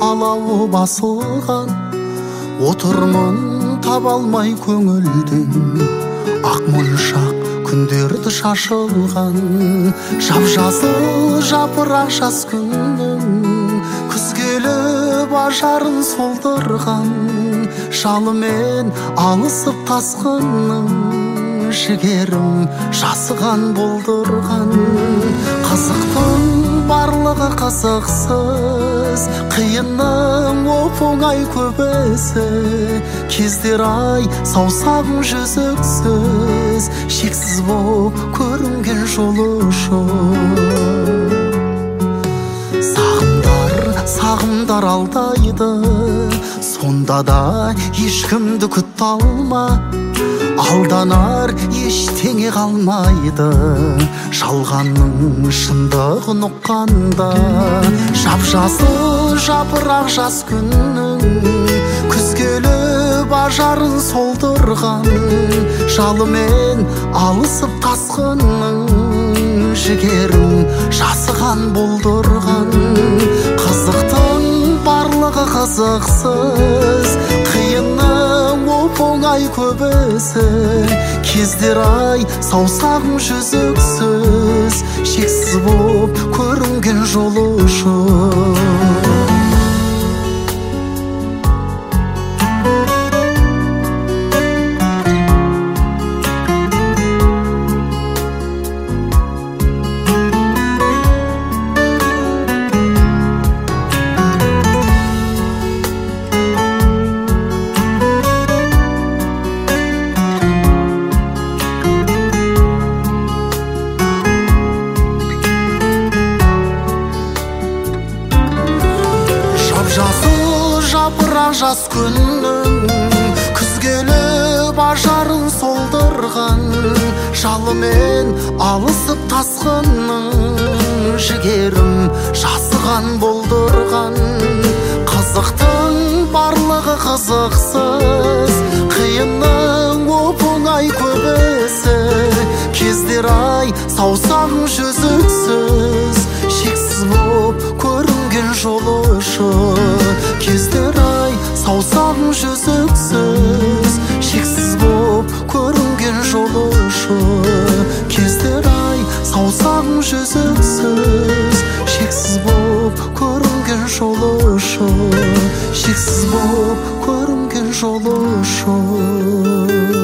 алауы басылған, отырмын таба алмай көңілден. Ақ моншақ күндерді шашылған, жап-жасыл жапырақ жаз күннің, күз келіп ажарын солдырған, жалымен алысып тасқынның, жігерім жасыған болдырған. Қызықтың барлығы қызықсыз, қиынның оп-оңай көбесі, кездер ай саусағың жүзіксіз, шексіз боп көрінген жолы жоқ. Сағымдар алдайды, сонда да ешкімді күт алма, алданар ештеңе қалмайды, жалғанның шындығын ұққанда. Жап-жасыл жапырақ жаз күннің, күз келіп ажарын солдырған, жалымен алысып тасқынның, жігерін жасыған болдырған. Қызықтың барлығы қызықсыз, қиынның оп-оңай көбесі, кездер ай саусағың жүзіксіз, шексіз боп көрінген жолы жоқ. Жасыл жапырақ жаз күннің, күз келіп ажарын солдырған, жалымен алысып тасқынның, жігерім жасыған болдырған. Қызықтың барлығы қызықсыз, қиынның оп-оңай көбесі, кездер ай саусағың жүзіксіз, шексіз боп көрінген жолы жоқ. Кездер ай саусағың жүзіксіз, шексіз боп көрінген жолы жоқ. Кездер ай саусағың жүзіксіз, шексіз боп көрінген жолы жоқ. Шексіз боп көрінген жолы жоқ.